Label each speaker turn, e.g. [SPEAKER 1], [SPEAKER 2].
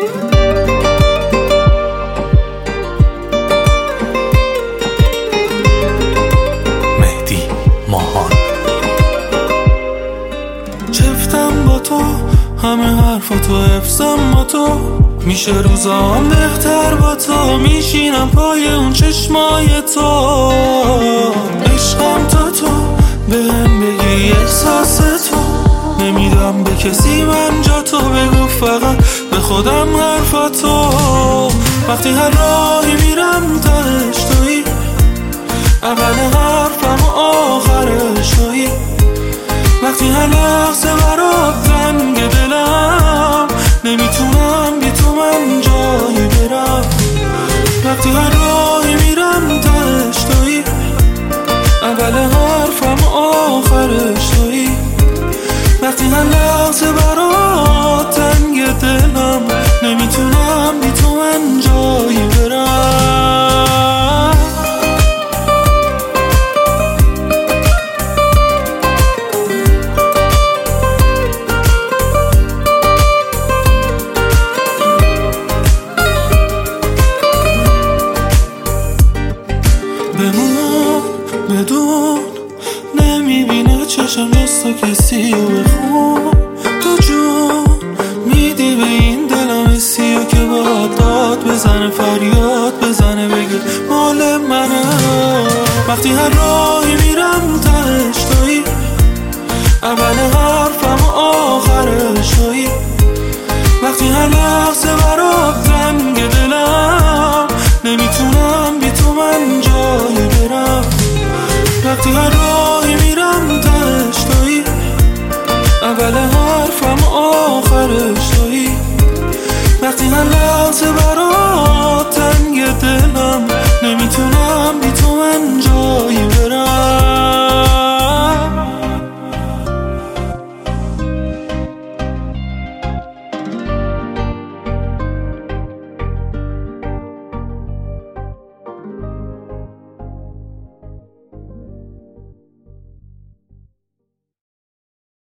[SPEAKER 1] چفتم با تو همه حرفاتو حفظم با تو، میشه روزام بهتر با تو، میشینم پای اون چشمای تو. عشقم تا تو بهم بگی احساس تو، نمیدم به کسی من جا تو، بگو فقط به خودم حرفاتو. وقتی هر راهی میرم تهش تویی، اول حرفم و آخرش تویی. وقتی هر لحظه برات تنگ دلم، نمیتونم بی تو من جایی برم. وقتی هر راهی میرم تهش تویی، اول حرفم و آخرش تویی. وقتی هر لحظه برات تنگ دلم، نمیتونم بی تو من جایی برم. بمون بدون نمیبینه چشم جز تو کسی و بخون. تو جون میدی به این دلم حسی و که باید داد بزنه، فریاد بزنه، بگه مال منه. وقتی هر راهی میرم تهش تویی، اول حرفم و آخرش تویی. وقتی هر لحظه برات تنگ دلم، نمیتونم بی تو من جایی برم. وقتی هر راهی میرم تهش تویی، اول حرفم و آخرش